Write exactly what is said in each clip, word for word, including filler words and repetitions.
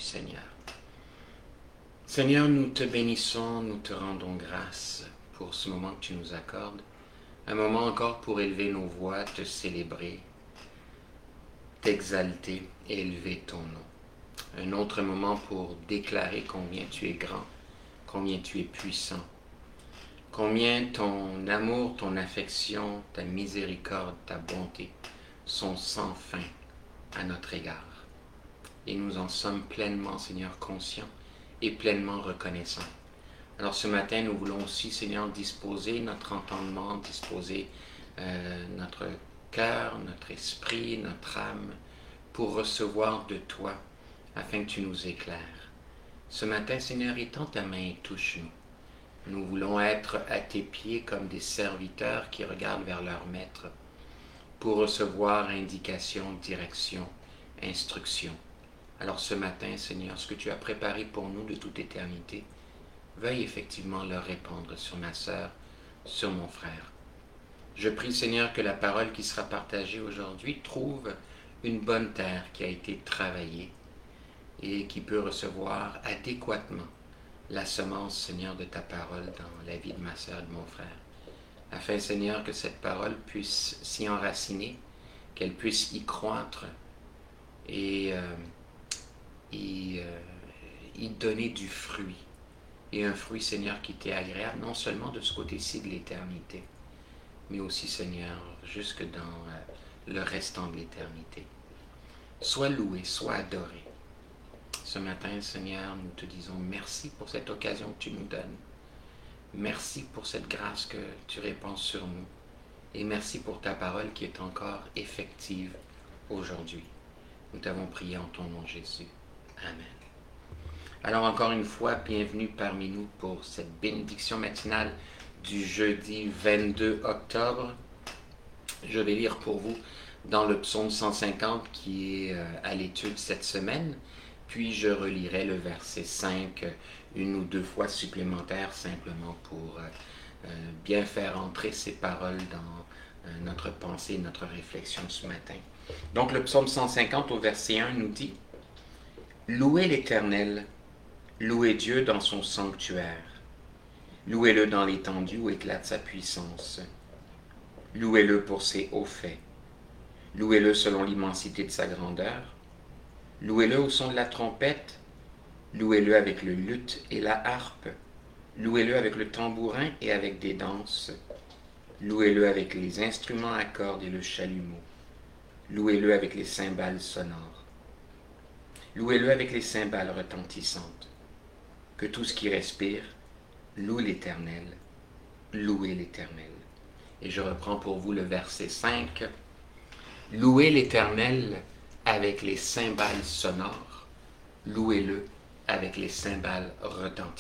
Seigneur. Seigneur, nous te bénissons, nous te rendons grâce pour ce moment que tu nous accordes. Un moment encore pour élever nos voix, te célébrer, t'exalter et élever ton nom. Un autre moment pour déclarer combien tu es grand, combien tu es puissant, combien ton amour, ton affection, ta miséricorde, ta bonté sont sans fin à notre égard. Et nous en sommes pleinement, Seigneur, conscients et pleinement reconnaissants. Alors ce matin, nous voulons aussi, Seigneur, disposer notre entendement, disposer euh, notre cœur, notre esprit, notre âme, pour recevoir de toi, afin que tu nous éclaires. Ce matin, Seigneur, étends ta main et touche-nous. Nous voulons être à tes pieds comme des serviteurs qui regardent vers leur maître, pour recevoir indication, direction, instruction. Alors ce matin, Seigneur, ce que tu as préparé pour nous de toute éternité, veuille effectivement le répandre sur ma sœur, sur mon frère. Je prie, Seigneur, que la parole qui sera partagée aujourd'hui trouve une bonne terre qui a été travaillée et qui peut recevoir adéquatement la semence, Seigneur, de ta parole dans la vie de ma sœur et de mon frère. Afin, Seigneur, que cette parole puisse s'y enraciner, qu'elle puisse y croître et euh, y, euh, y donner du fruit. Et un fruit, Seigneur, qui t'est agréable, non seulement de ce côté-ci de l'éternité, mais aussi, Seigneur, jusque dans euh, le restant de l'éternité. Sois loué, sois adoré. Ce matin, Seigneur, nous te disons merci pour cette occasion que tu nous donnes. Merci pour cette grâce que tu répands sur nous. Et merci pour ta parole qui est encore effective aujourd'hui. Nous t'avons prié en ton nom, Jésus. Amen. Alors encore une fois, bienvenue parmi nous pour cette bénédiction matinale du jeudi vingt-deux octobre. Je vais lire pour vous dans le psaume cent cinquante qui est à l'étude cette semaine, puis je relirai le verset cinq une ou deux fois supplémentaire simplement pour euh, bien faire entrer ces paroles dans euh, notre pensée et notre réflexion ce matin. Donc le psaume cent cinquante au verset un nous dit « Louez l'Éternel, louez Dieu dans son sanctuaire, louez-le dans l'étendue où éclate sa puissance, louez-le pour ses hauts faits, louez-le selon l'immensité de sa grandeur, louez-le au son de la trompette, louez-le avec le luth et la harpe, louez-le avec le tambourin et avec des danses, louez-le avec les instruments à cordes et le chalumeau, louez-le avec les cymbales sonores, louez-le avec les cymbales retentissantes. Que tout ce qui respire loue l'Éternel, louez l'Éternel. » Et je reprends pour vous le verset cinq. « Louez l'Éternel avec les cymbales sonores, louez-le avec les cymbales retentissantes. »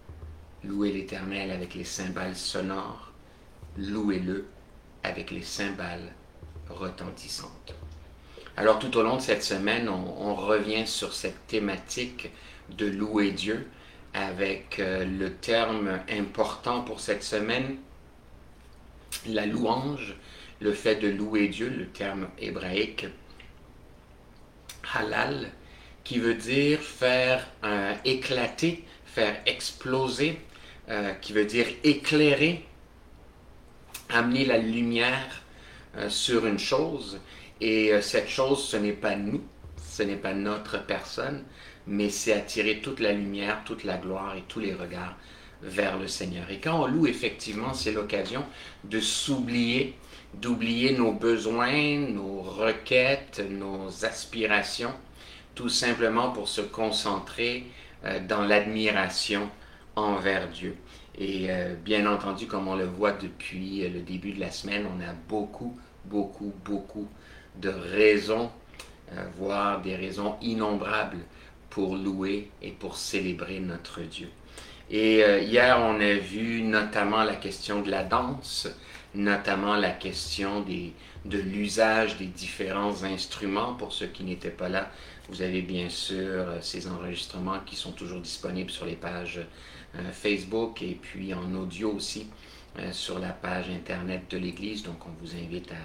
Louez l'Éternel avec les cymbales sonores, louez-le avec les cymbales retentissantes. Alors tout au long de cette semaine, on, on revient sur cette thématique de louer Dieu avec euh, le terme important pour cette semaine, la louange, le fait de louer Dieu, le terme hébraïque halal, qui veut dire faire euh, éclater, faire exploser, euh, qui veut dire éclairer, amener la lumière euh, sur une chose. Et euh, cette chose, ce n'est pas nous, ce n'est pas notre personne, mais c'est attirer toute la lumière, toute la gloire et tous les regards vers le Seigneur. Et quand on loue, effectivement, c'est l'occasion de s'oublier, d'oublier nos besoins, nos requêtes, nos aspirations, tout simplement pour se concentrer euh, dans l'admiration envers Dieu. Et euh, bien entendu, comme on le voit depuis le début de la semaine, on a beaucoup, beaucoup, beaucoup de raisons, euh, voire des raisons innombrables pour louer et pour célébrer notre Dieu. Et euh, hier, on a vu notamment la question de la danse, notamment la question des, de l'usage des différents instruments. Pour ceux qui n'étaient pas là, vous avez bien sûr ces enregistrements qui sont toujours disponibles sur les pages euh, Facebook et puis en audio aussi euh, sur la page Internet de l'Église. Donc, on vous invite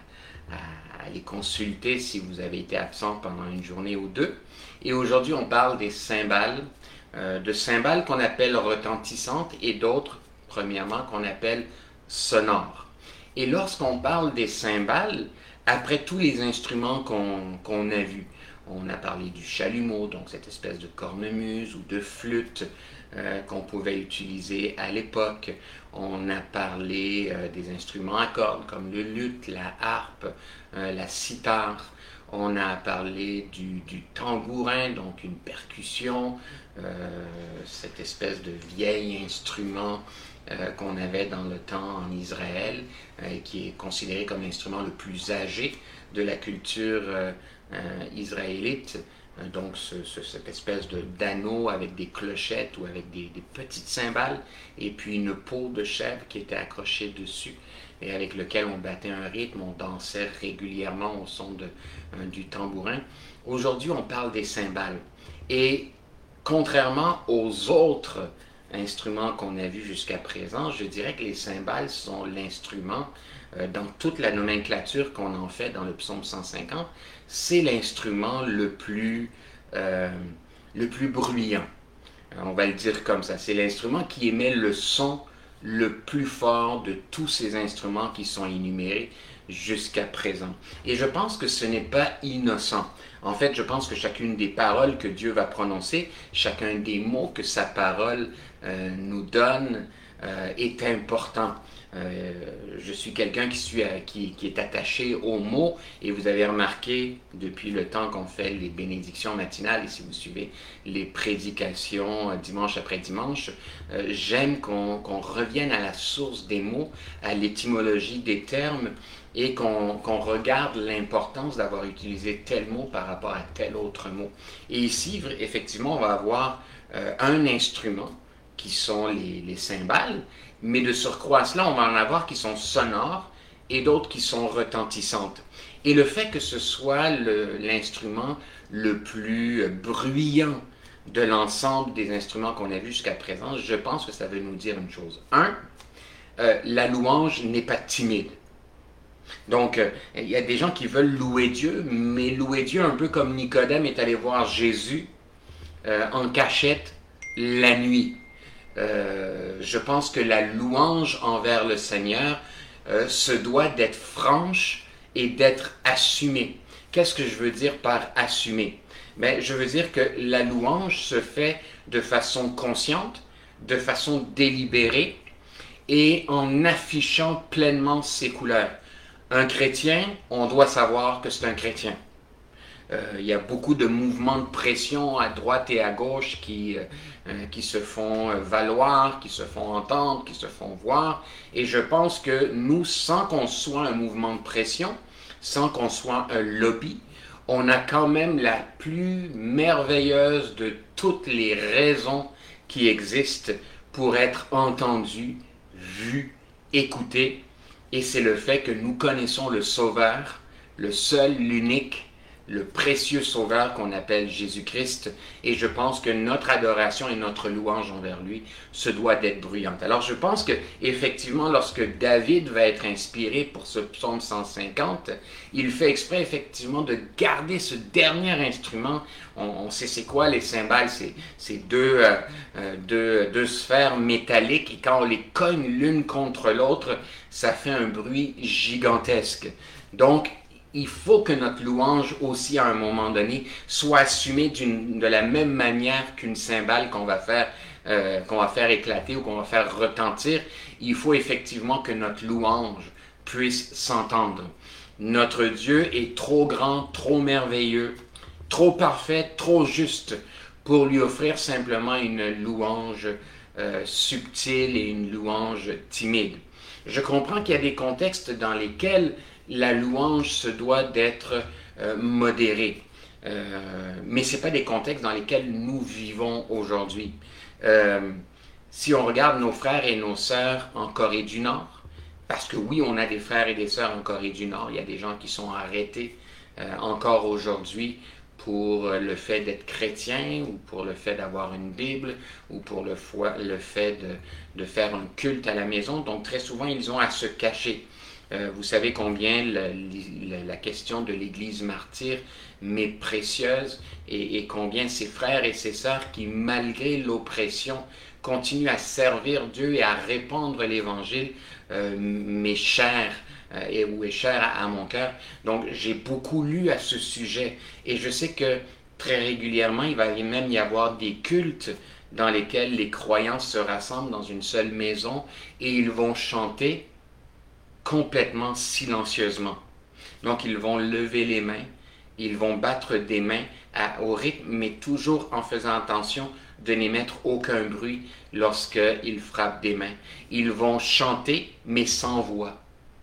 à, à les consulter si vous avez été absent pendant une journée ou deux. Et aujourd'hui, on parle des cymbales, euh, de cymbales qu'on appelle retentissantes et d'autres, premièrement, qu'on appelle sonores. Et lorsqu'on parle des cymbales, après tous les instruments qu'on qu'on a vus, on a parlé du chalumeau, donc cette espèce de cornemuse ou de flûte euh, qu'on pouvait utiliser à l'époque. On a parlé euh, des instruments à cordes comme le luth, la harpe, euh, la cithare. On a parlé du, du tambourin, donc une percussion, euh, cette espèce de vieil instrument euh, qu'on avait dans le temps en Israël, euh, qui est considéré comme l'instrument le plus âgé de la culture euh, euh, israélite. Donc ce, ce, cette espèce de d'anneau avec des clochettes ou avec des, des petites cymbales et puis une peau de chèvre qui était accrochée dessus et avec lequel on battait un rythme, on dansait régulièrement au son de, euh, du tambourin. Aujourd'hui, on parle des cymbales. Et contrairement aux autres instruments qu'on a vus jusqu'à présent, je dirais que les cymbales sont l'instrument, euh, dans toute la nomenclature qu'on en fait dans le psaume cent cinquante, c'est l'instrument le plus, euh, le plus bruyant. On va le dire comme ça. C'est l'instrument qui émet le son le plus fort de tous ces instruments qui sont énumérés jusqu'à présent. Et je pense que ce n'est pas innocent. En fait, je pense que chacune des paroles que Dieu va prononcer, chacun des mots que sa parole euh, nous donne euh, est important. Euh, je suis quelqu'un qui, suis, qui, qui est attaché aux mots et vous avez remarqué depuis le temps qu'on fait les bénédictions matinales et si vous suivez les prédications euh, dimanche après dimanche, euh, j'aime qu'on qu'on revienne à la source des mots, à l'étymologie des termes et qu'on qu'on regarde l'importance d'avoir utilisé tel mot par rapport à tel autre mot. Et ici, effectivement, on va avoir euh, un instrument qui sont les, les cymbales, mais de surcroît à cela, on va en avoir qui sont sonores et d'autres qui sont retentissantes. Et le fait que ce soit l'instrument le, le plus bruyant de l'ensemble des instruments qu'on a vus jusqu'à présent, je pense que ça veut nous dire une chose. Un, euh, la louange n'est pas timide. Donc, euh, il y a des gens qui veulent louer Dieu, mais louer Dieu un peu comme Nicodème est allé voir Jésus euh, en cachette la nuit. Euh, je pense que la louange envers le Seigneur euh, se doit d'être franche et d'être assumée. Qu'est-ce que je veux dire par assumer? Ben, je veux dire que la louange se fait de façon consciente, de façon délibérée et en affichant pleinement ses couleurs. Un chrétien, on doit savoir que c'est un chrétien. Euh, il y a beaucoup de mouvements de pression à droite et à gauche qui, euh, qui se font valoir, qui se font entendre, qui se font voir. Et je pense que nous, sans qu'on soit un mouvement de pression, sans qu'on soit un lobby, on a quand même la plus merveilleuse de toutes les raisons qui existent pour être entendu, vu, écouté. Et c'est le fait que nous connaissons le Sauveur, le seul, l'unique, le précieux Sauveur qu'on appelle Jésus-Christ, et je pense que notre adoration et notre louange envers lui se doit d'être bruyante. Alors je pense que effectivement, lorsque David va être inspiré pour ce psaume cent cinquante, il fait exprès effectivement de garder ce dernier instrument. On, on sait c'est quoi les cymbales, c'est, c'est deux, euh, deux, deux sphères métalliques, et quand on les cogne l'une contre l'autre, ça fait un bruit gigantesque. Donc, il faut que notre louange aussi à un moment donné soit assumée d'une, de la même manière qu'une cymbale qu'on va faire euh, qu'on va faire éclater ou qu'on va faire retentir. Il faut effectivement que notre louange puisse s'entendre. Notre Dieu est trop grand, trop merveilleux, trop parfait, trop juste pour lui offrir simplement une louange euh, subtile et une louange timide. Je comprends qu'il y a des contextes dans lesquels la louange se doit d'être euh, modérée. Euh, mais ce n'est pas des contextes dans lesquels nous vivons aujourd'hui. Euh, si on regarde nos frères et nos sœurs en Corée du Nord, parce que oui, on a des frères et des sœurs en Corée du Nord, il y a des gens qui sont arrêtés euh, encore aujourd'hui pour le fait d'être chrétien ou pour le fait d'avoir une Bible ou pour le, foi, le fait de, de faire un culte à la maison. Donc très souvent, ils ont à se cacher. Euh, vous savez combien la, la, la question de l'Église martyre m'est précieuse et, et combien ces frères et ces sœurs qui, malgré l'oppression, continuent à servir Dieu et à répandre l'Évangile, euh, m'est cher euh, et ou est cher à, à mon cœur. Donc, j'ai beaucoup lu à ce sujet et je sais que très régulièrement, il va même y avoir des cultes dans lesquels les croyants se rassemblent dans une seule maison et ils vont chanter complètement silencieusement. Donc, ils vont lever les mains, ils vont battre des mains à, au rythme, mais toujours en faisant attention de n'émettre aucun bruit lorsqu'ils frappent des mains. Ils vont chanter, mais sans voix.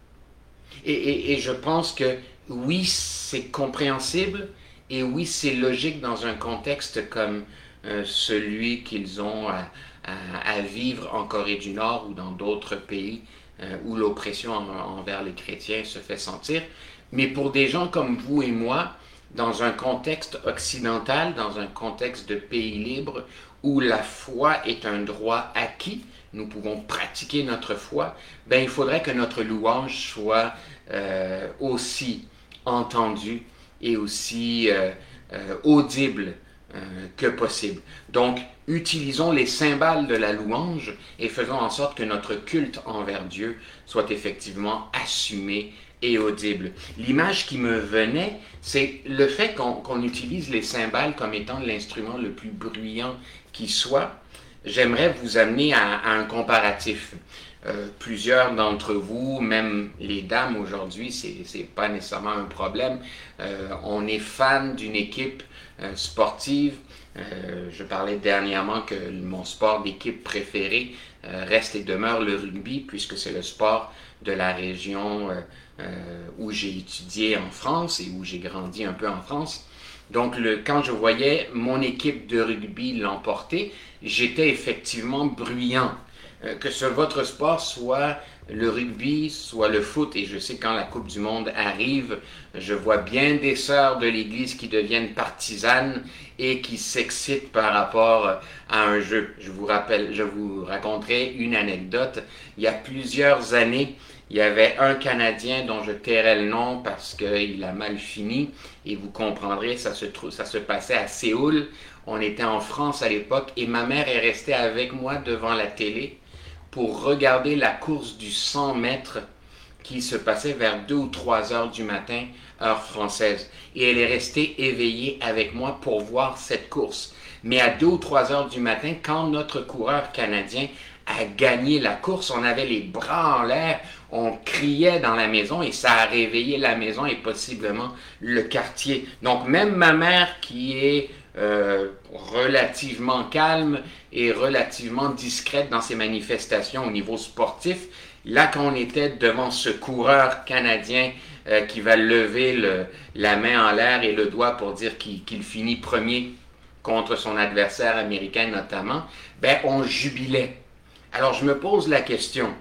Et, et, et je pense que oui, c'est compréhensible, et oui, c'est logique dans un contexte comme euh, celui qu'ils ont à, à, à vivre en Corée du Nord ou dans d'autres pays euh, où l'oppression en, envers les chrétiens se fait sentir. Mais pour des gens comme vous et moi, dans un contexte occidental, dans un contexte de pays libre, où la foi est un droit acquis, nous pouvons pratiquer notre foi, ben il faudrait que notre louange soit euh, aussi entendue et aussi euh, euh, audible euh, que possible. Donc, utilisons les cymbales de la louange et faisons en sorte que notre culte envers Dieu soit effectivement assumé et audible. L'image qui me venait, c'est le fait qu'on, qu'on utilise les cymbales comme étant l'instrument le plus bruyant qui soit. J'aimerais vous amener à, à un comparatif. Euh, plusieurs d'entre vous, même les dames aujourd'hui, c'est, c'est pas nécessairement un problème. Euh, on est fan d'une équipe euh, sportive. Euh, je parlais dernièrement que mon sport d'équipe préféré euh, reste et demeure le rugby, puisque c'est le sport de la région euh, euh, où j'ai étudié en France et où j'ai grandi un peu en France. Donc, le, quand je voyais mon équipe de rugby l'emporter, j'étais effectivement bruyant. Euh, que ce votre sport soit le rugby, soit le foot, et je sais quand la Coupe du Monde arrive, je vois bien des sœurs de l'Église qui deviennent partisanes et qui s'excitent par rapport à un jeu. Je vous rappelle, je vous raconterai une anecdote. Il y a plusieurs années, il y avait un Canadien dont je tairai le nom parce qu'il a mal fini, et vous comprendrez, ça se, ça se passait à Séoul. On était en France à l'époque, et ma mère est restée avec moi devant la télé pour regarder la course du cent mètres qui se passait vers deux ou trois heures du matin, heure française. Et elle est restée éveillée avec moi pour voir cette course. Mais à deux ou trois heures du matin, quand notre coureur canadien a gagné la course, on avait les bras en l'air, on criait dans la maison et ça a réveillé la maison et possiblement le quartier. Donc même ma mère qui est euh, relativement calme et relativement discrète dans ses manifestations au niveau sportif, là quand on était devant ce coureur canadien euh, qui va lever le, la main en l'air et le doigt pour dire qu'il, qu'il finit premier contre son adversaire américain notamment, ben on jubilait. Alors je me pose la question,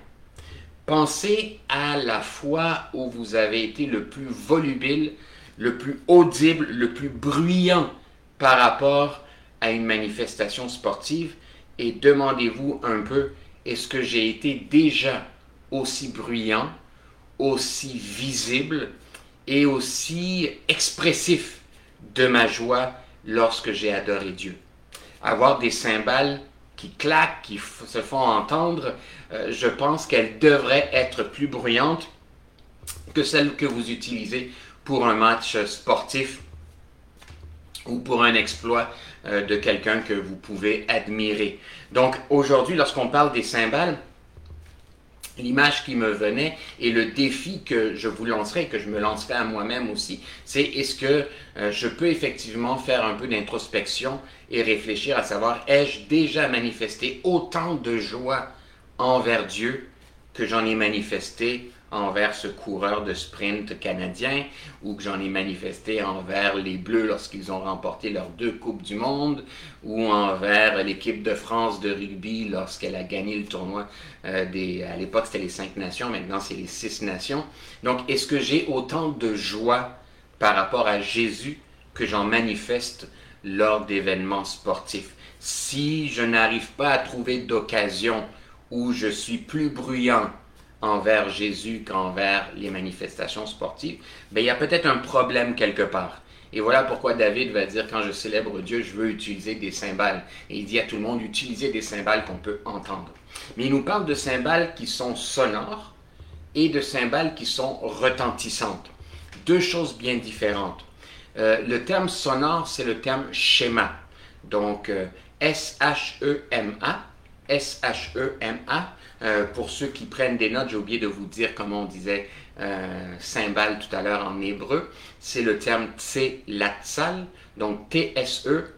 pensez à la fois où vous avez été le plus volubile, le plus audible, le plus bruyant par rapport à une manifestation sportive et demandez-vous un peu, est-ce que j'ai été déjà aussi bruyant, aussi visible et aussi expressif de ma joie lorsque j'ai adoré Dieu? Avoir des cymbales qui claquent, qui f- se font entendre, euh, je pense qu'elles devraient être plus bruyantes que celles que vous utilisez pour un match sportif ou pour un exploit euh, de quelqu'un que vous pouvez admirer. Donc aujourd'hui, lorsqu'on parle des cymbales, l'image qui me venait et le défi que je vous lancerai, que je me lancerai à moi-même aussi, c'est est-ce que euh, je peux effectivement faire un peu d'introspection et réfléchir à savoir, ai-je déjà manifesté autant de joie envers Dieu que j'en ai manifesté envers ce coureur de sprint canadien ou que j'en ai manifesté envers les Bleus lorsqu'ils ont remporté leurs deux Coupes du Monde ou envers l'équipe de France de rugby lorsqu'elle a gagné le tournoi euh, des... À l'époque, c'était les cinq nations, maintenant c'est les six nations. Donc, est-ce que j'ai autant de joie par rapport à Jésus que j'en manifeste lors d'événements sportifs? Si je n'arrive pas à trouver d'occasion où je suis plus bruyant envers Jésus qu'envers les manifestations sportives, ben, il y a peut-être un problème quelque part. Et voilà pourquoi David va dire, quand je célèbre Dieu, je veux utiliser des cymbales. Et il dit à tout le monde, utilisez des cymbales qu'on peut entendre. Mais il nous parle de cymbales qui sont sonores et de cymbales qui sont retentissantes. Deux choses bien différentes. Euh, le terme sonore, c'est le terme schéma. Donc, euh, S H E M A, S H E M A. Euh, pour ceux qui prennent des notes, j'ai oublié de vous dire comment on disait euh, cymbale tout à l'heure en hébreu. C'est le terme Tse-Latsal, donc T S E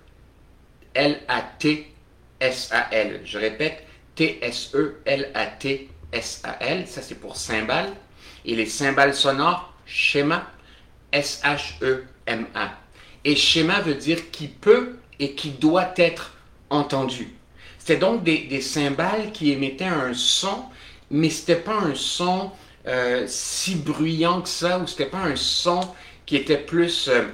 L A T S A L. Je répète, T S E L A T S A L. Ça, c'est pour cymbale. Et les cymbales sonores, schéma, S H E M A. Et schéma veut dire qui peut et qui doit être entendu. C'était donc des, des cymbales qui émettaient un son, mais ce n'était pas un son euh, si bruyant que ça, ou ce n'était pas un son qui était plus euh,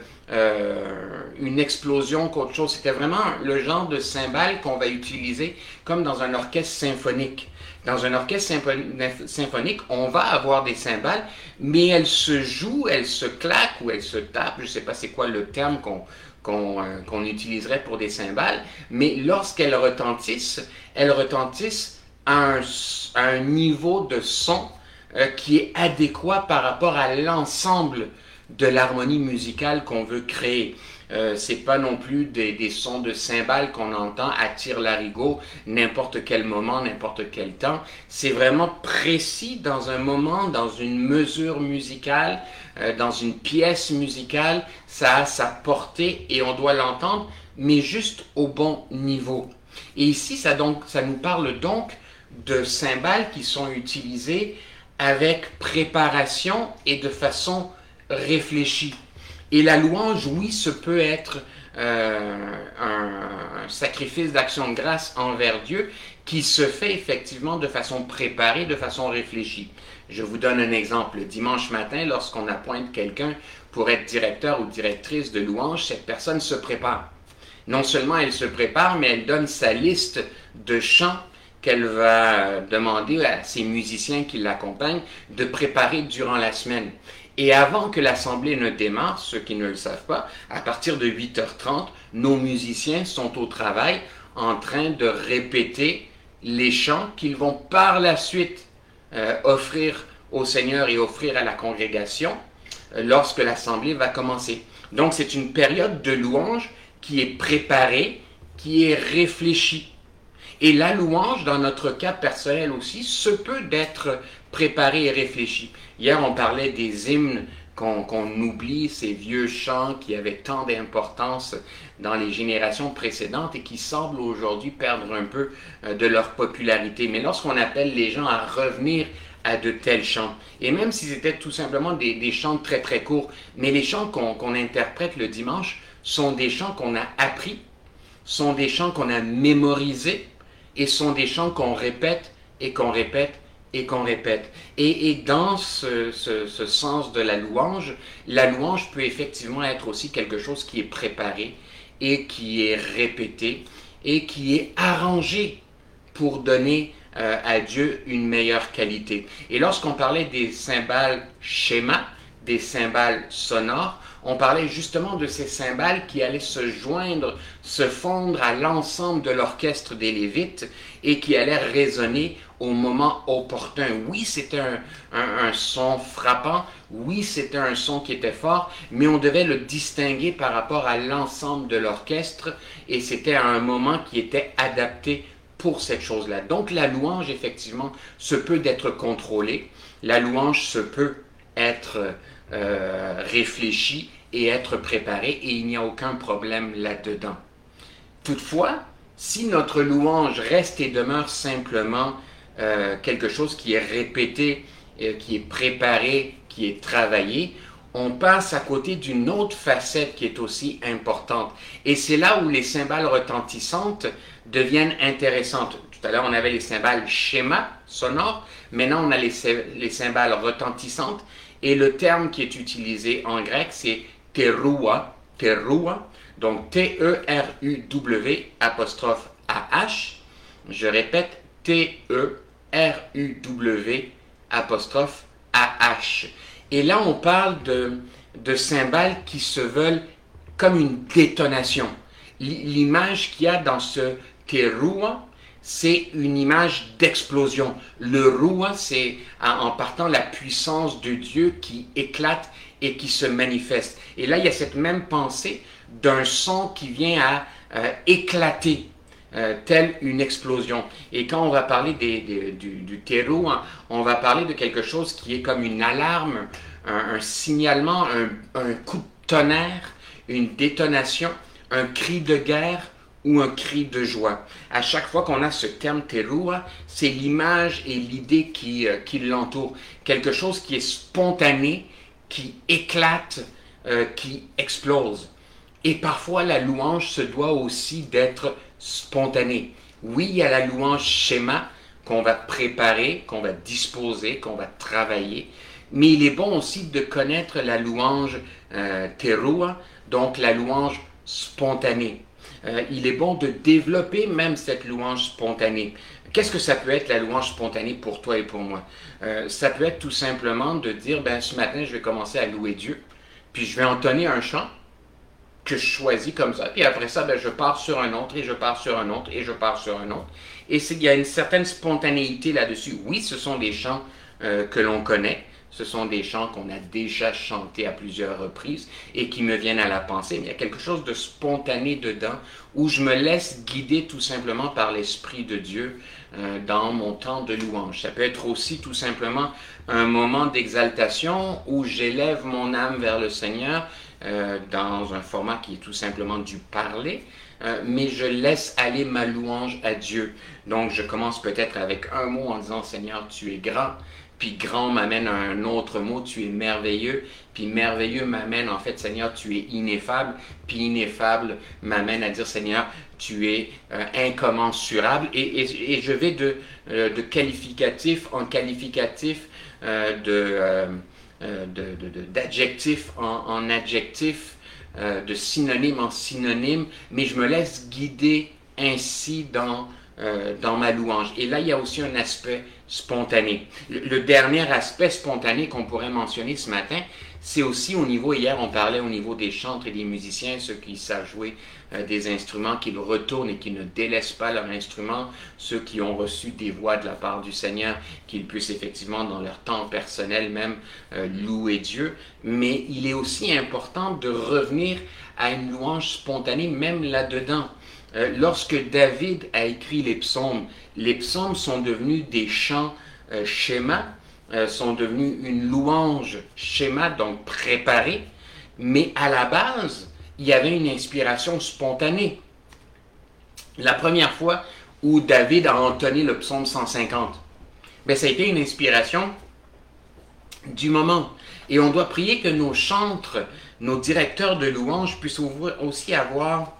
euh, une explosion qu'autre chose. C'était vraiment le genre de cymbales qu'on va utiliser comme dans un orchestre symphonique. Dans un orchestre symphonique, on va avoir des cymbales, mais elles se jouent, elles se claquent ou elles se tapent, je ne sais pas c'est quoi le terme qu'on qu'on euh, qu'on utiliserait pour des cymbales, mais lorsqu'elles retentissent, elles retentissent à un, à un niveau de son euh, qui est adéquat par rapport à l'ensemble de l'harmonie musicale qu'on veut créer. Euh, c'est pas non plus des, des sons de cymbales qu'on entend à tire-larigot n'importe quel moment, n'importe quel temps. C'est vraiment précis dans un moment, dans une mesure musicale, euh, dans une pièce musicale. Ça a sa portée et on doit l'entendre, mais juste au bon niveau. Et ici, ça, donc, ça nous parle donc de cymbales qui sont utilisées avec préparation et de façon réfléchie. Et la louange, oui, ce peut être euh, un, un sacrifice d'action de grâce envers Dieu qui se fait effectivement de façon préparée, de façon réfléchie. Je vous donne un exemple. Dimanche matin, lorsqu'on appointe quelqu'un pour être directeur ou directrice de louange, cette personne se prépare. Non seulement elle se prépare, mais elle donne sa liste de chants qu'elle va demander à ses musiciens qui l'accompagnent de préparer durant la semaine. Et avant que l'assemblée ne démarre, ceux qui ne le savent pas, à partir de huit heures trente, nos musiciens sont au travail en train de répéter les chants qu'ils vont par la suite euh, offrir au Seigneur et offrir à la congrégation euh, lorsque l'assemblée va commencer. Donc c'est une période de louange qui est préparée, qui est réfléchie. Et la louange, dans notre cas personnel aussi, se peut d'être préparée et réfléchie. Hier, on parlait des hymnes qu'on qu'on oublie, ces vieux chants qui avaient tant d'importance dans les générations précédentes et qui semblent aujourd'hui perdre un peu de leur popularité. Mais lorsqu'on appelle les gens à revenir à de tels chants, et même si c'était tout simplement des, des chants très très courts, mais les chants qu'on qu'on interprète le dimanche sont des chants qu'on a appris, sont des chants qu'on a mémorisés, et sont des chants qu'on répète et qu'on répète et qu'on répète. Et, et dans ce, ce, ce sens de la louange, la louange peut effectivement être aussi quelque chose qui est préparé et qui est répété et qui est arrangé pour donner euh, à Dieu une meilleure qualité. Et lorsqu'on parlait des cymbales schéma, des cymbales sonores, on parlait justement de ces cymbales qui allaient se joindre, se fondre à l'ensemble de l'orchestre des Lévites et qui allaient résonner au moment opportun. Oui, c'était un, un, un son frappant, oui, c'était un son qui était fort, mais on devait le distinguer par rapport à l'ensemble de l'orchestre et c'était à un moment qui était adapté pour cette chose-là. Donc la louange, effectivement, se peut d'être contrôlée, la louange se peut être euh, réfléchie et être préparée et il n'y a aucun problème là-dedans. Toutefois, si notre louange reste et demeure simplement euh, quelque chose qui est répété, euh, qui est préparé, qui est travaillé, on passe à côté d'une autre facette qui est aussi importante. Et c'est là où les cymbales retentissantes deviennent intéressantes. Tout à l'heure, on avait les cymbales schéma sonores. Maintenant, on a les, les cymbales retentissantes. Et le terme qui est utilisé en grec, c'est teroua, teroua, donc T E R U W apostrophe A H. Je répète, T E R U W apostrophe A H. Et là, on parle de, de cymbales qui se veulent comme une détonation. L'image qu'il y a dans ce teruah, c'est une image d'explosion. Le ruah, c'est en partant la puissance de Dieu qui éclate et qui se manifeste. Et là, il y a cette même pensée d'un son qui vient à euh, éclater, euh, telle une explosion. Et quand on va parler des, des, du, du teruah, on va parler de quelque chose qui est comme une alarme, un, un signalement, un, un coup de tonnerre, une détonation, un cri de guerre ou un cri de joie. À chaque fois qu'on a ce terme teruah, c'est l'image et l'idée qui, euh, qui l'entoure. Quelque chose qui est spontané, qui éclate, euh, qui explose. Et parfois, la louange se doit aussi d'être spontanée. Oui, il y a la louange schéma qu'on va préparer, qu'on va disposer, qu'on va travailler, mais il est bon aussi de connaître la louange euh, teruah, donc la louange spontanée. Euh, il est bon de développer même cette louange spontanée. Qu'est-ce que ça peut être la louange spontanée pour toi et pour moi? Euh, ça peut être tout simplement de dire, ben ce matin je vais commencer à louer Dieu, puis je vais entonner un chant que je choisis comme ça, puis après ça, ben, je pars sur un autre, et je pars sur un autre, et je pars sur un autre. Et il y a une certaine spontanéité là-dessus. Oui, ce sont des chants euh, que l'on connaît, ce sont des chants qu'on a déjà chantés à plusieurs reprises et qui me viennent à la pensée, mais il y a quelque chose de spontané dedans où je me laisse guider tout simplement par l'Esprit de Dieu euh, dans mon temps de louange. Ça peut être aussi tout simplement un moment d'exaltation où j'élève mon âme vers le Seigneur euh, dans un format qui est tout simplement du parler, euh, mais je laisse aller ma louange à Dieu. Donc je commence peut-être avec un mot en disant « Seigneur, tu es grand ». Puis grand m'amène à un autre mot, tu es merveilleux. Puis merveilleux m'amène en fait, Seigneur, tu es ineffable. Puis ineffable m'amène à dire, Seigneur, tu es euh, incommensurable. Et, et, et je vais de, euh, de qualificatif en qualificatif, euh, de, euh, de, de, de, d'adjectif en, en adjectif, euh, de synonyme en synonyme. Mais je me laisse guider ainsi dans, euh, dans ma louange. Et là, il y a aussi un aspect spontané. Le, le dernier aspect spontané qu'on pourrait mentionner ce matin, c'est aussi au niveau, hier on parlait au niveau des chantres et des musiciens, ceux qui savent jouer euh, des instruments, qui le retournent et qui ne délaissent pas leur instrument, ceux qui ont reçu des voix de la part du Seigneur, qu'ils puissent effectivement dans leur temps personnel même euh, louer Dieu. Mais il est aussi important de revenir à une louange spontanée même là-dedans. Euh, lorsque David a écrit les psaumes, les psaumes sont devenus des chants euh, schéma, euh, sont devenus une louange schéma, donc préparée, mais à la base, il y avait une inspiration spontanée. La première fois où David a entonné le psaume cent cinquante, ben, ça a été une inspiration du moment. Et on doit prier que nos chantres, nos directeurs de louange puissent aussi avoir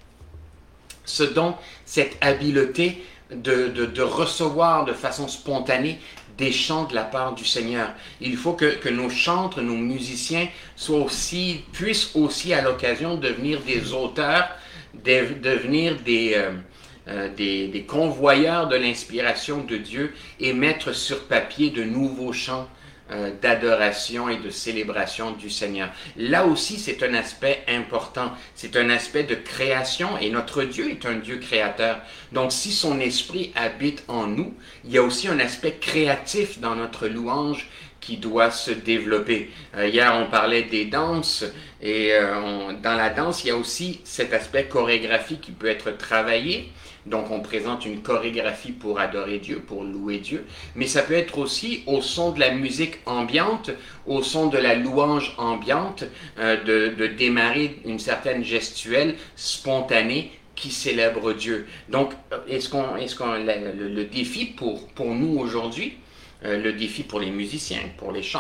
ce don, cette habileté de, de, de recevoir de façon spontanée des chants de la part du Seigneur. Il faut que, que nos chantres, nos musiciens soient aussi, puissent aussi à l'occasion devenir des auteurs, de, devenir des, euh, euh, des, des convoyeurs de l'inspiration de Dieu et mettre sur papier de nouveaux chants Euh, d'adoration et de célébration du Seigneur. Là aussi, c'est un aspect important. C'est un aspect de création et notre Dieu est un Dieu créateur. Donc, si son esprit habite en nous, il y a aussi un aspect créatif dans notre louange qui doit se développer. Euh, hier, on parlait des danses et euh, on, dans la danse, il y a aussi cet aspect chorégraphie qui peut être travaillé. Donc, on présente une chorégraphie pour adorer Dieu, pour louer Dieu. Mais ça peut être aussi au son de la musique ambiante, au son de la louange ambiante, euh, de, de démarrer une certaine gestuelle spontanée qui célèbre Dieu. Donc, est-ce qu'on, est-ce qu'on, le, le défi pour, pour nous aujourd'hui, euh, le défi pour les musiciens, pour les chantres,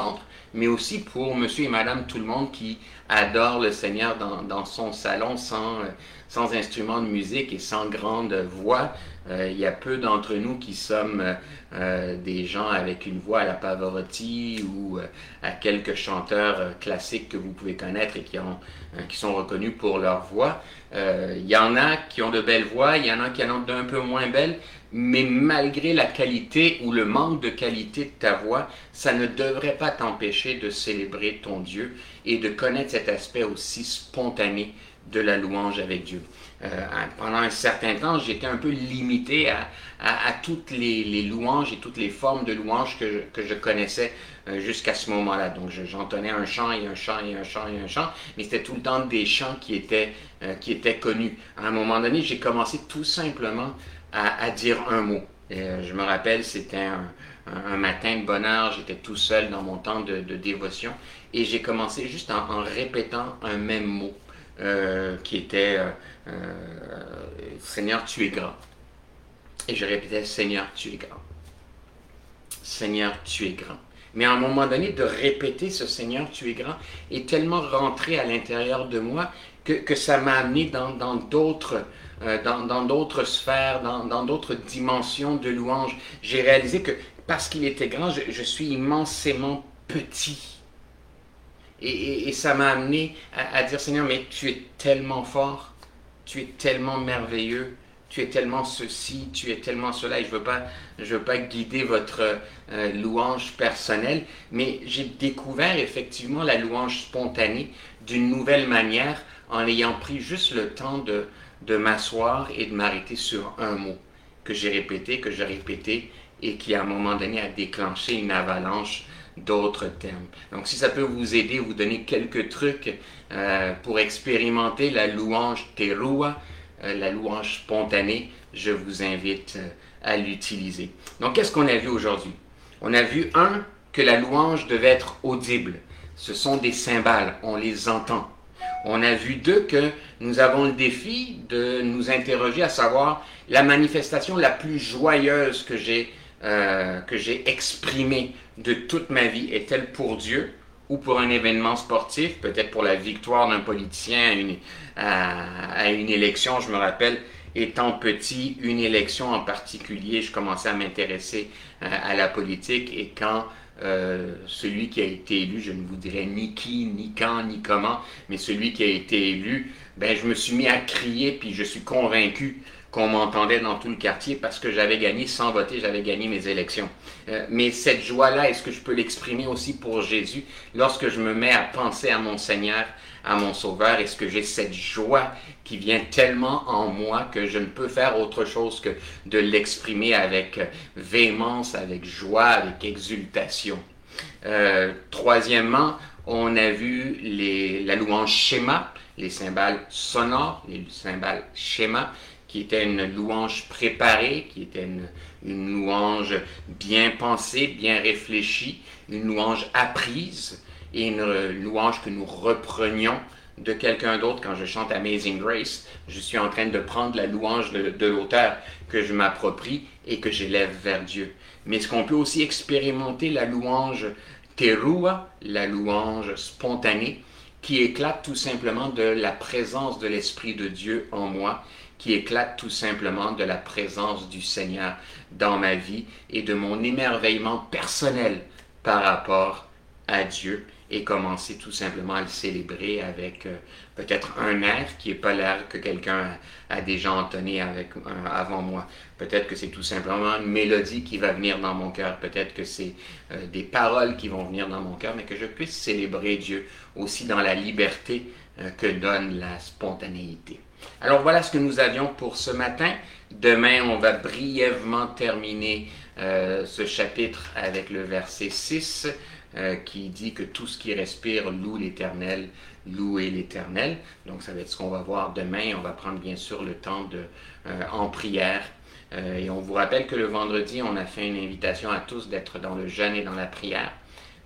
mais aussi pour monsieur et madame tout le monde qui adore le Seigneur dans, dans son salon sans, sans instrument de musique et sans grande voix. Euh, il y a peu d'entre nous qui sommes euh, des gens avec une voix à la Pavarotti ou euh, à quelques chanteurs euh, classiques que vous pouvez connaître et qui, ont, euh, qui sont reconnus pour leur voix. Euh, il y en a qui ont de belles voix, il y en a qui en ont d'un peu moins belles, mais malgré la qualité ou le manque de qualité de ta voix, ça ne devrait pas t'empêcher de célébrer ton Dieu et de connaître cet aspect aussi spontané de la louange avec Dieu. Euh, pendant un certain temps, j'étais un peu limité à, à, à toutes les, les louanges et toutes les formes de louanges que je, que je connaissais euh, jusqu'à ce moment-là. Donc, je, j'entonnais un chant et un chant et un chant et un chant, mais c'était tout le temps des chants qui étaient, euh, qui étaient connus. À un moment donné, j'ai commencé tout simplement à, à dire un mot. Et, euh, je me rappelle, c'était un, un, un matin de bonne heure, j'étais tout seul dans mon temps de, de dévotion, et j'ai commencé juste en, en répétant un même mot. Euh, qui était euh, euh, Seigneur, tu es grand. Et je répétais Seigneur, tu es grand. Seigneur, tu es grand. Mais à un moment donné, de répéter ce Seigneur, tu es grand est tellement rentré à l'intérieur de moi que, que ça m'a amené dans, dans d'autres euh, dans, dans d'autres sphères, dans, dans d'autres dimensions de louange. J'ai réalisé que parce qu'il était grand, je, je suis immensément petit. Et, et, et ça m'a amené à, à dire, Seigneur, mais tu es tellement fort, tu es tellement merveilleux, tu es tellement ceci, tu es tellement cela, et je ne veux pas, je veux pas guider votre euh, louange personnelle, mais j'ai découvert effectivement la louange spontanée d'une nouvelle manière en ayant pris juste le temps de, de m'asseoir et de m'arrêter sur un mot que j'ai répété, que j'ai répété, et qui à un moment donné a déclenché une avalanche d'autres termes. Donc, si ça peut vous aider, vous donner quelques trucs euh, pour expérimenter la louange teruah, euh, la louange spontanée, je vous invite euh, à l'utiliser. Donc, qu'est-ce qu'on a vu aujourd'hui? On a vu, un, que la louange devait être audible. Ce sont des cymbales, on les entend. On a vu, deux, que nous avons le défi de nous interroger à savoir la manifestation la plus joyeuse que j'ai Euh, que j'ai exprimé de toute ma vie est-elle pour Dieu ou pour un événement sportif, peut-être pour la victoire d'un politicien à une, à, à une élection. Je me rappelle, étant petit, une élection en particulier, je commençais à m'intéresser à, à la politique et quand euh, celui qui a été élu, je ne vous dirai ni qui, ni quand, ni comment, mais celui qui a été élu, ben, je me suis mis à crier puis je suis convaincu qu'on m'entendait dans tout le quartier parce que j'avais gagné, sans voter, j'avais gagné mes élections. Euh, mais cette joie-là, est-ce que je peux l'exprimer aussi pour Jésus lorsque je me mets à penser à mon Seigneur, à mon Sauveur? Est-ce que j'ai cette joie qui vient tellement en moi que je ne peux faire autre chose que de l'exprimer avec véhémence, avec joie, avec exultation? Euh, troisièmement, on a vu les, la louange schéma, les cymbales sonores, les cymbales schéma, qui était une louange préparée, qui était une, une louange bien pensée, bien réfléchie, une louange apprise et une louange que nous reprenions de quelqu'un d'autre. Quand je chante Amazing Grace, je suis en train de prendre la louange de, de l'auteur que je m'approprie et que j'élève vers Dieu. Mais est-ce qu'on peut aussi expérimenter la louange teruah, la louange spontanée, qui éclate tout simplement de la présence de l'Esprit de Dieu en moi, qui éclate tout simplement de la présence du Seigneur dans ma vie et de mon émerveillement personnel par rapport à Dieu et commencer tout simplement à le célébrer avec euh, peut-être un air qui n'est pas l'air que quelqu'un a, a déjà entonné avec, euh, avant moi. Peut-être que c'est tout simplement une mélodie qui va venir dans mon cœur. Peut-être que c'est euh, des paroles qui vont venir dans mon cœur, mais que je puisse célébrer Dieu aussi dans la liberté euh, que donne la spontanéité. Alors voilà ce que nous avions pour ce matin. Demain, on va brièvement terminer euh, ce chapitre avec le verset six euh, qui dit que tout ce qui respire loue l'Éternel, louez l'Éternel. Donc ça va être ce qu'on va voir demain. On va prendre bien sûr le temps de, euh, en prière. Euh, et on vous rappelle que le vendredi, on a fait une invitation à tous d'être dans le jeûne et dans la prière.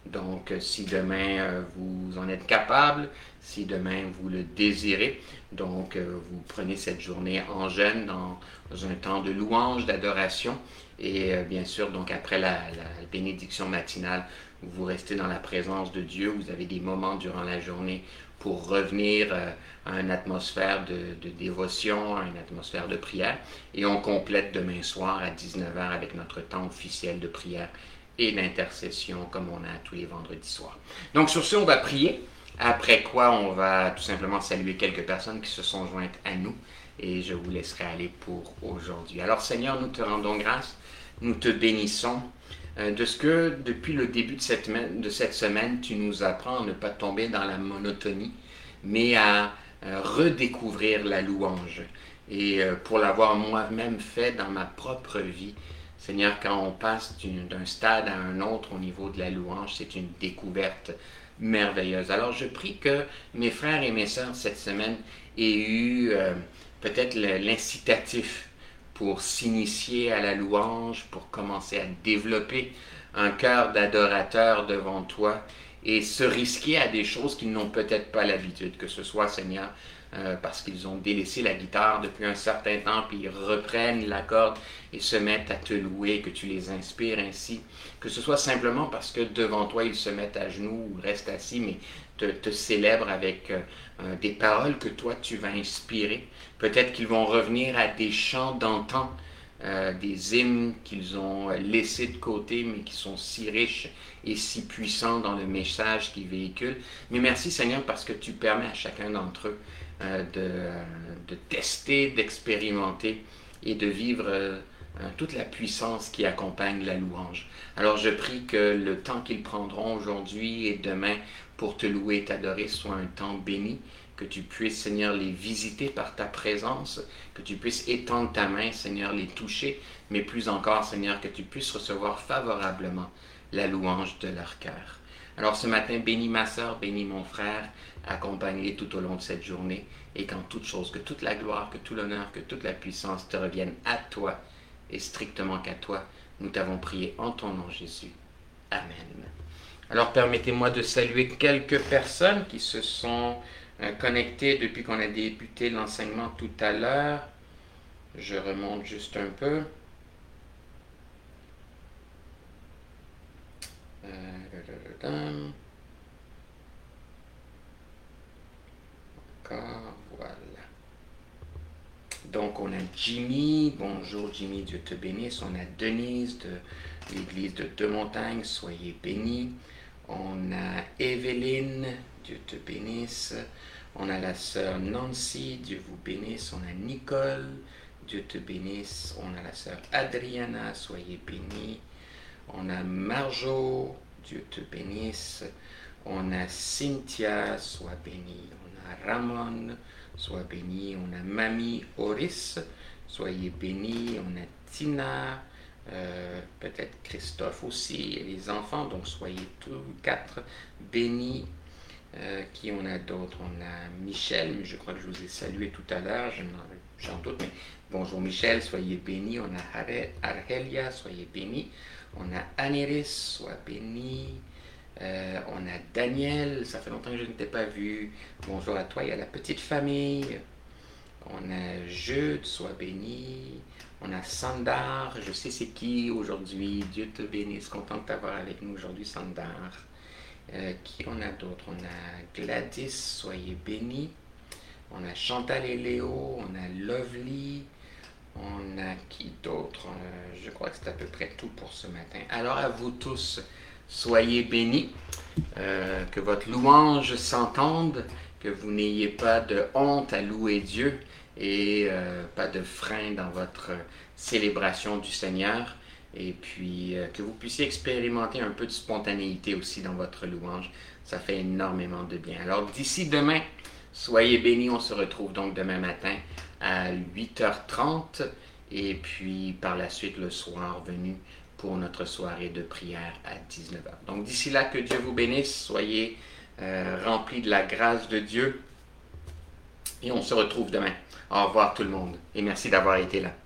Donc, si demain euh, vous en êtes capable, si demain vous le désirez, donc euh, vous prenez cette journée en jeûne dans un temps de louange, d'adoration. Et euh, bien sûr, donc après la, la bénédiction matinale, vous restez dans la présence de Dieu. Vous avez des moments durant la journée pour revenir euh, à une atmosphère de, de dévotion, à une atmosphère de prière. Et on complète demain soir à dix-neuf heures avec notre temps officiel de prière et d'intercession comme on a tous les vendredis soirs. Donc sur ce, on va prier, après quoi on va tout simplement saluer quelques personnes qui se sont jointes à nous et je vous laisserai aller pour aujourd'hui. Alors Seigneur, nous te rendons grâce, nous te bénissons euh, de ce que depuis le début de cette, de cette semaine, tu nous apprends à ne pas tomber dans la monotonie, mais à euh, redécouvrir la louange. Et euh, pour l'avoir moi-même fait dans ma propre vie, Seigneur, quand on passe d'un stade à un autre au niveau de la louange, c'est une découverte merveilleuse. Alors, je prie que mes frères et mes sœurs cette semaine aient eu euh, peut-être l'incitatif pour s'initier à la louange, pour commencer à développer un cœur d'adorateur devant toi et se risquer à des choses qu'ils n'ont peut-être pas l'habitude, que ce soit, Seigneur, Euh, parce qu'ils ont délaissé la guitare depuis un certain temps, puis ils reprennent la corde et se mettent à te louer, que tu les inspires ainsi, que ce soit simplement parce que devant toi ils se mettent à genoux ou restent assis, mais te, te célèbrent avec euh, euh, des paroles que toi tu vas inspirer. Peut-être qu'ils vont revenir à des chants d'antan, euh, des hymnes qu'ils ont laissés de côté, mais qui sont si riches et si puissants dans le message qu'ils véhiculent. Mais merci Seigneur parce que tu permets à chacun d'entre eux De, de tester, d'expérimenter et de vivre euh, toute la puissance qui accompagne la louange. Alors je prie que le temps qu'ils prendront aujourd'hui et demain pour te louer et t'adorer soit un temps béni, que tu puisses, Seigneur, les visiter par ta présence, que tu puisses étendre ta main, Seigneur, les toucher, mais plus encore, Seigneur, que tu puisses recevoir favorablement la louange de leur cœur. Alors ce matin, bénis ma sœur, bénis mon frère, accompagne-les tout au long de cette journée, et qu'en toute chose, que toute la gloire, que tout l'honneur, que toute la puissance te reviennent à toi, et strictement qu'à toi. Nous t'avons prié en ton nom, Jésus. Amen. Alors permettez-moi de saluer quelques personnes qui se sont euh, connectées depuis qu'on a débuté l'enseignement tout à l'heure. Je remonte juste un peu. Euh, Encore, voilà. Donc, on a Jimmy. Bonjour Jimmy, Dieu te bénisse. On a Denise de l'église de Deux-Montagnes. Soyez bénis. On a Evelyne. Dieu te bénisse. On a la sœur Nancy. Dieu vous bénisse. On a Nicole. Dieu te bénisse. On a la sœur Adriana. Soyez bénis. On a Marjo. Dieu te bénisse. On a Cynthia. Sois bénie. Ramon, sois béni. On a Mamie Oris, soyez bénis. On a Tina, euh, peut-être Christophe aussi, et les enfants, donc soyez tous quatre bénis. Euh, qui on a d'autres? On a Michel, mais je crois que je vous ai salué tout à l'heure, j'en doute, mais bonjour Michel, soyez bénis. On a Argelia, soyez bénis. On a Aniris, sois béni. Euh, on a Daniel, ça fait longtemps que je ne t'ai pas vu. Bonjour à toi, il y a la petite famille. On a Jude, sois béni. On a Sandar, je sais c'est qui aujourd'hui. Dieu te bénisse, content de t'avoir avec nous aujourd'hui, Sandar. Euh, qui on a d'autres? On a Gladys, soyez bénis. On a Chantal et Léo. On a Lovely. On a qui d'autre? Euh, je crois que c'est à peu près tout pour ce matin. Alors à vous tous, soyez bénis, euh, que votre louange s'entende, que vous n'ayez pas de honte à louer Dieu et euh, pas de frein dans votre célébration du Seigneur, et puis euh, que vous puissiez expérimenter un peu de spontanéité aussi dans votre louange. Ça fait énormément de bien. Alors d'ici demain, soyez bénis, on se retrouve donc demain matin à huit heures trente, et puis par la suite le soir venu, pour notre soirée de prière à dix-neuf heures. Donc d'ici là, que Dieu vous bénisse, soyez euh, remplis de la grâce de Dieu et on se retrouve demain. Au revoir tout le monde et merci d'avoir été là.